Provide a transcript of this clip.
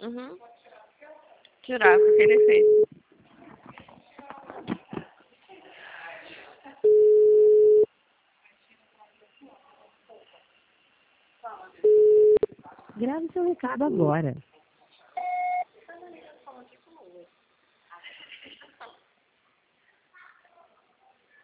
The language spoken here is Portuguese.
Uhum. Jurava com aquele efeito. Grave seu recado agora.